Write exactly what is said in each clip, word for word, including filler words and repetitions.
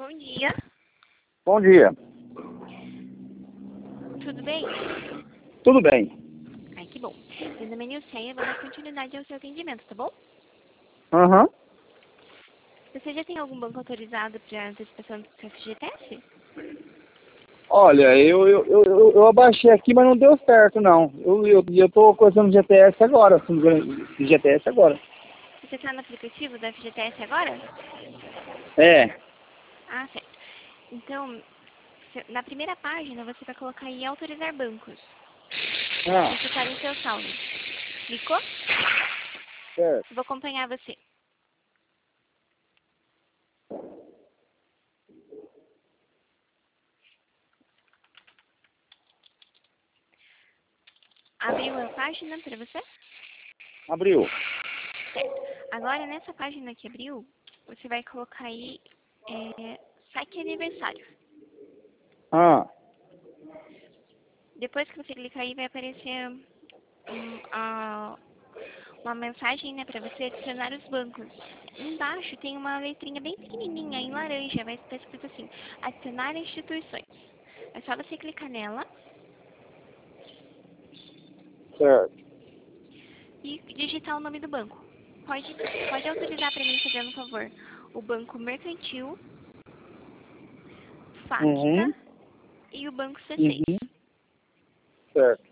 Bom dia. Bom dia. Tudo bem? Tudo bem. Ai, que bom. Meu nome é Nilceia, eu vou dar continuidade ao seu atendimento, tá bom? Aham. Uhum. Você já tem algum banco autorizado para antecipação do seu F G T S? Olha, eu, eu, eu, eu abaixei aqui, mas não deu certo, não. Eu, eu, eu tô coisando G T S agora, assim, G T S agora. Você está no aplicativo do F G T S agora? É. Ah, certo. Então, se- na primeira página, você vai colocar aí autorizar bancos. Ah, Isso está no seu saldo. Clicou? certo. Vou acompanhar você. Abriu a página para você? Abriu. Certo. Agora, nessa página que abriu, você vai colocar aí é, saque aniversário. Ah, Depois que você clicar aí, vai aparecer hum, a- uma mensagem, né, para você adicionar os bancos. Embaixo tem uma letrinha bem pequenininha, em laranja, vai estar escrito assim, adicionar instituições. É só você clicar nela certo. e digitar o nome do banco. Pode, pode autorizar para mim, fazendo um favor, o Banco Mercantil, Facta Uhum. e o Banco C seis. Uhum. Certo.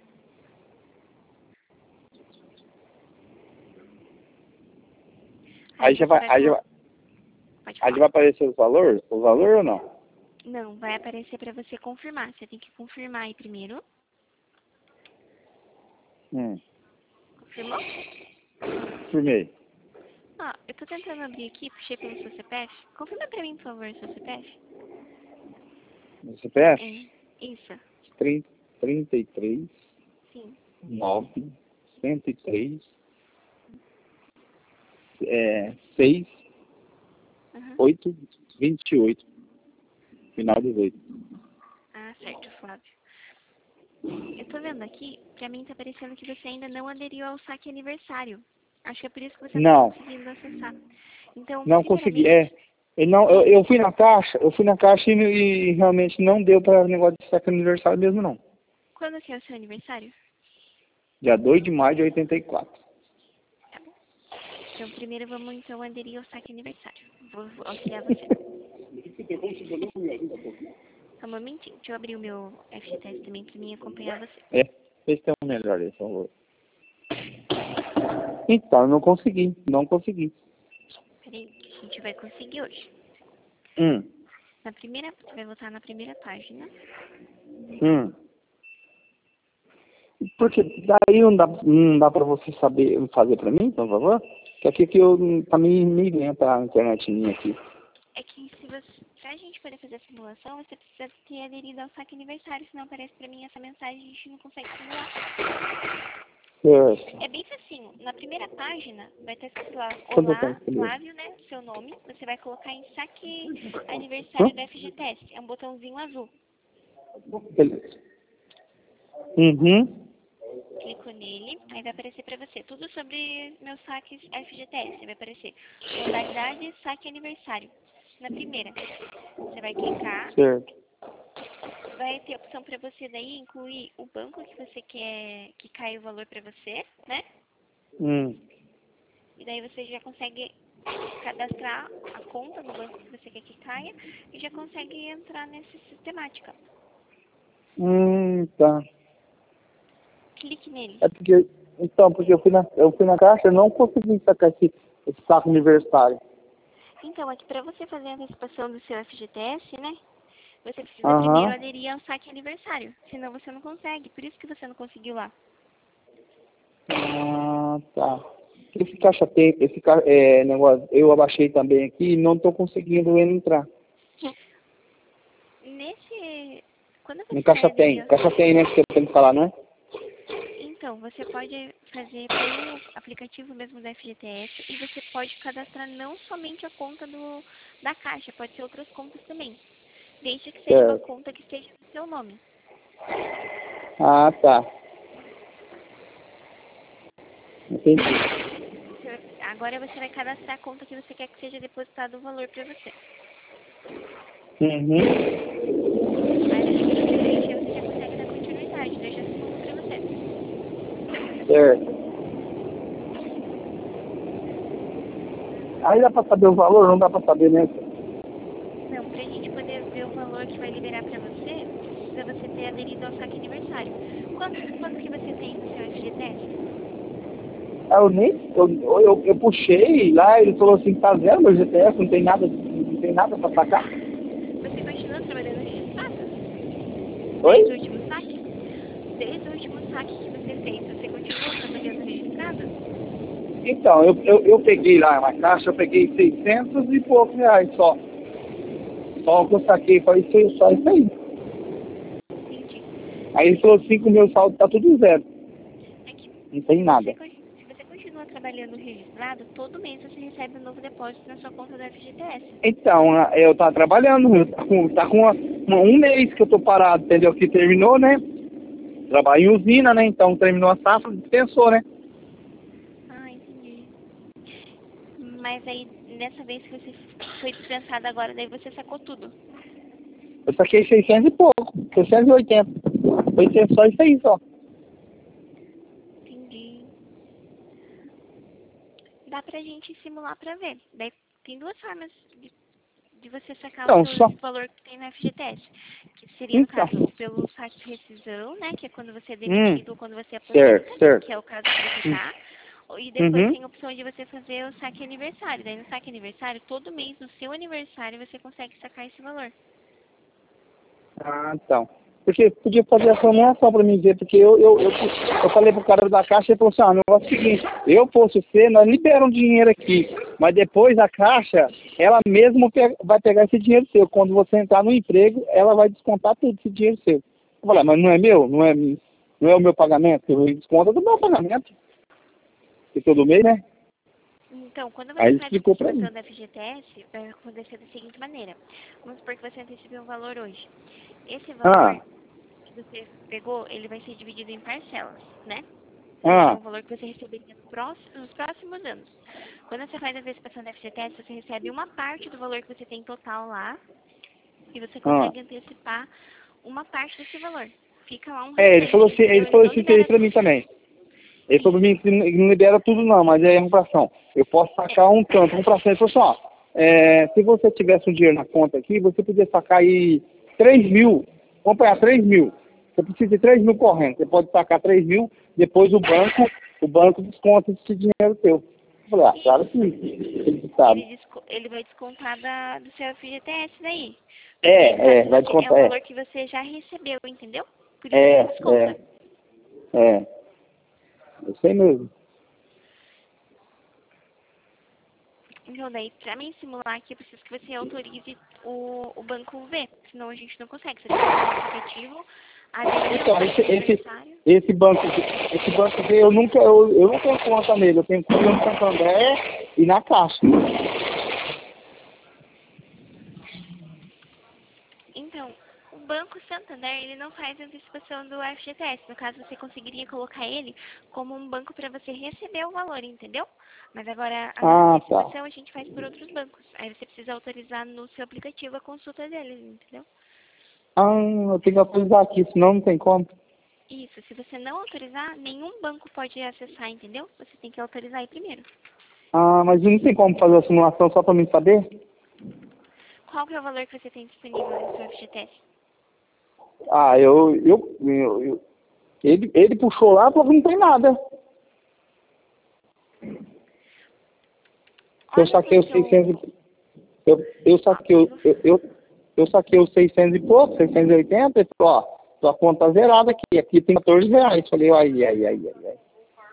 Aí Aí já você vai, vai aí já colocar... vai, Pode aí já falar. vai aparecer o valor? O valor ou não? Não, vai aparecer para você confirmar. Você tem que confirmar aí primeiro. Hum. Confirmou? Firmei. Ah, eu tô tentando abrir aqui, puxei pelo seu C P F. Confirma pra mim, por favor, seu C P F. No C P F? É, isso. trinta, trinta e três, Sim. nove, cento e três, é, seis, Uhum. oito, vinte e oito. Final dezoito. Ah, certo, Flávio. Eu tô vendo aqui, pra mim tá parecendo que você ainda não aderiu ao saque aniversário. Acho que é por isso que você não tá Não, conseguindo acessar. Então, não consegui. primeiramente, É, eu, não, eu, é, eu fui na caixa, eu fui na caixa e, e realmente não deu para negócio de saque aniversário mesmo, não. quando que é o seu aniversário? Dia dois de maio de oitenta e quatro. Tá bom. Então, primeiro vamos então aderir ao saque aniversário. Vou vou auxiliar você. Só um momentinho, deixa eu abrir o meu F G T S também pra mim acompanhar você. É, esse é o melhor, esse é o... Então, eu não consegui, não consegui. Peraí, que a gente vai conseguir hoje. Hum, Na primeira, você vai voltar na primeira página. hum. Porque daí não dá, não dá para você saber fazer para mim, por favor? Que aqui que eu, tá me, me lenta a internet minha aqui. É que se você, pra gente poder fazer a simulação, você precisa ter aderido ao saque aniversário, senão aparece pra mim essa mensagem e a gente não consegue simular. Certo. É bem facinho. Na primeira página vai estar escrito lá, Quando eu tenho olá, que escolher? Flávio, né, seu nome. Você vai colocar em saque Hã? aniversário da F G T S. É um botãozinho azul. Beleza. Uhum. Clico nele, aí vai aparecer pra você tudo sobre meus saques F G T S. Vai aparecer modalidade saque aniversário. Na primeira, você vai clicar, Certo. vai ter opção para você daí incluir o banco que você quer que caia o valor para você, né? Hum. E daí você já consegue cadastrar a conta do banco que você quer que caia e já consegue entrar nessa sistemática. Hum, tá. Clique nele. É porque, então, porque eu fui na, eu fui na caixa e não consegui sacar esse, esse saco aniversário. Então, aqui para você fazer a antecipação do seu F G T S, né? Você precisa primeiro Aham. aderir ao saque aniversário, senão você não consegue. Por isso que você não conseguiu lá. Ah, tá. Esse caixa tem, esse ca- é, negócio, eu abaixei também aqui e não estou conseguindo entrar. Nesse, quando No você vai caixa tem, aderir, caixa tem, né, que eu tenho que falar, né? então, você pode fazer pelo aplicativo mesmo da F G T S e você pode cadastrar não somente a conta do, da Caixa, pode ser outras contas também, desde que seja uma Certo. conta que esteja no seu nome. Ah, tá. Entendi. Você- agora você vai cadastrar a conta que você quer que seja depositado o valor para você. Uhum. Mas a gente preencher, você já consegue dar continuidade. Deixa esse ponto pra você. Certo. Aí dá pra saber o valor? Não dá pra saber, né? Não, pra gente poder ver o valor que vai liberar pra você, precisa você ter aderido ao saque aniversário. Quanto, quanto que você tem no seu F G T S? Ah, eu nem. Eu, eu, eu puxei lá, ele falou assim, tá zero meu G T S, não tem nada, não tem nada pra sacar. Você continua trabalhando registrado? Desde o Oi? último saque? Desde o último saque que você fez, você continua trabalhando registrado? Então, eu, eu, eu peguei lá na caixa, eu peguei seiscentos e poucos reais só. Só o que eu saquei, falei, foi só isso aí. Entendi. Aí ele falou assim que o meu saldo tá tudo zero. É que Não tem se nada. você, con- se você continua trabalhando registrado, todo mês você recebe um novo depósito na sua conta do F G T S. Então, a- eu tava trabalhando, eu tá com, tá com uma- uma- um mês que eu tô parado, entendeu? Que terminou, né? Trabalho em usina, né? Então terminou a safra, dispensou, né? Ah, entendi. Mas aí, nessa vez que você foi dispensado agora, daí você sacou tudo. Eu saquei seiscentos e pouco, seiscentos e oitenta. Foi ser só isso aí, só. Entendi. Dá pra gente simular pra ver. Daí tem duas formas de, de você sacar o Então, seu só. valor que tem no F G T S. Que seria, no Então. caso, pelo saque de rescisão, né? Que é quando você é Hum, demitido ou quando você aposenta, certo, certo. que é o caso que você tá. E depois Uhum. tem a opção de você fazer o saque aniversário. Daí no saque aniversário, todo mês, no seu aniversário, você consegue sacar esse valor. Ah, então. Porque podia fazer essa simulação pra mim ver, porque eu, eu, eu, eu falei pro cara da caixa e ele falou assim, ah, o negócio é o seguinte, eu fosse você, nós liberamos dinheiro aqui, mas depois a caixa, ela mesma pe- vai pegar esse dinheiro seu. Quando você entrar no emprego, ela vai descontar tudo esse dinheiro seu. Eu falei, ah, mas não é meu? Não é, não é o meu pagamento? Eu desconto do meu pagamento. E todo mês, né? Então, quando Aí você ele faz explicou pra mim. antecipação da F G T S, vai acontecer da seguinte maneira. Vamos supor que você antecipou um valor hoje. Esse valor Ah, que você pegou, ele vai ser dividido em parcelas, né? Seria ah, um valor que você receberia no próximo- nos próximos anos. Quando você faz a antecipação da F G T S, você recebe uma parte do valor que você tem total lá e você ah. consegue antecipar uma parte desse valor. Fica lá um É, ele falou restante, assim, entendeu? ele Ele falou não assim, fez libera pra mim também. Ele falou pra isso. mim que não libera tudo não, mas é uma fração. Eu posso É, sacar um tanto, uma fração. Ele falou assim, ó, é, se você tivesse um dinheiro na conta aqui, você podia sacar aí três mil. Vamos pegar três mil. Você precisa de três mil correndo. Você pode sacar três mil, depois o banco, o banco desconta esse dinheiro teu. Eu falei, ah, claro que ele sabe. ele, desco- ele vai descontar da, do seu F G T S daí. Porque aí, no É, caso, é, vai você, é o descontar, é. valor que você já recebeu, entendeu? Por isso que É, ele desconta. é, é. Eu sei mesmo. Então, daí, pra mim simular aqui, eu preciso que você autorize o, o banco ver. Senão a gente não consegue. Você tem que ir no aplicativo, aderir ao Então, saque esse, esse, aniversário. esse banco, esse banco aqui, eu nunca, eu, eu não tenho conta nele, eu tenho conta no Santander e na Caixa. Então, o Banco Santander, ele não faz antecipação do F G T S. No caso, você conseguiria colocar ele como um banco para você receber o valor, entendeu? Mas agora, a Ah, tá. antecipação a gente faz por outros bancos. Aí você precisa autorizar no seu aplicativo a consulta deles, entendeu? Ah, eu tenho que atualizar aqui, senão não tem como. Isso, se você não autorizar, nenhum banco pode acessar, entendeu? Você tem que autorizar aí primeiro. Ah, mas não tem como fazer a simulação só pra mim saber? Qual que é o valor que você tem disponível no seu F G T S? Ah, eu, eu, eu, eu ele, ele puxou lá e falou que não tem nada. Eu Olha no saquei os seu... seiscentos e... Eu, eu Ó, saquei, eu o- vou... eu, eu, eu saquei os seiscentos e pouco, seiscentos e oitenta, e falou, ó, tua conta tá zerada aqui, aqui tem quatorze reais. Falei, ai, ai, ai, ai, ai.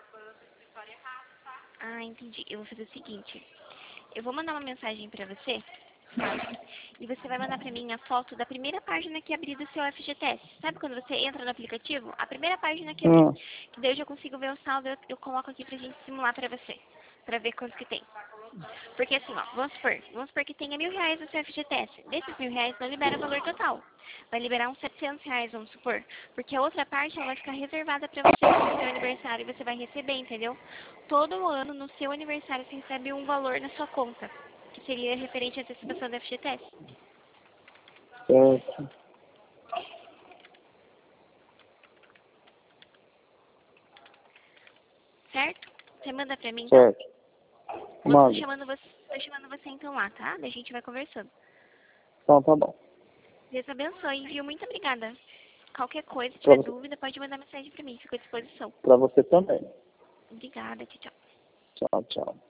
Ah, entendi. Eu vou fazer o seguinte. Eu vou mandar uma mensagem pra você, Flávio, e você vai mandar pra mim a foto da primeira página que abrir do seu F G T S. Sabe quando você entra no aplicativo? A primeira página que abrir. Hum. Que daí eu já consigo ver o saldo, eu, eu coloco aqui pra gente simular pra você. Pra ver quanto que tem. Porque assim, ó, vamos supor, vamos supor que tenha mil reais no seu F G T S. Desses mil reais não libera o valor total. Vai liberar uns setecentos reais, vamos supor. Porque a outra parte ela vai ficar reservada pra você no seu aniversário e você vai receber, entendeu? Todo ano, no seu aniversário, você recebe um valor na sua conta. Que seria referente à antecipação da F G T S. Certo. Certo? Você manda pra mim, então? Certo. Tô Manda. chamando você, tô chamando você então lá, tá? Daí a gente vai conversando. Então tá bom. Deus abençoe, viu? Muito obrigada. Qualquer coisa, se Pra tiver você, dúvida, pode mandar mensagem pra mim. Fico à disposição. pra você também. Obrigada, tchau, tchau. Tchau, tchau.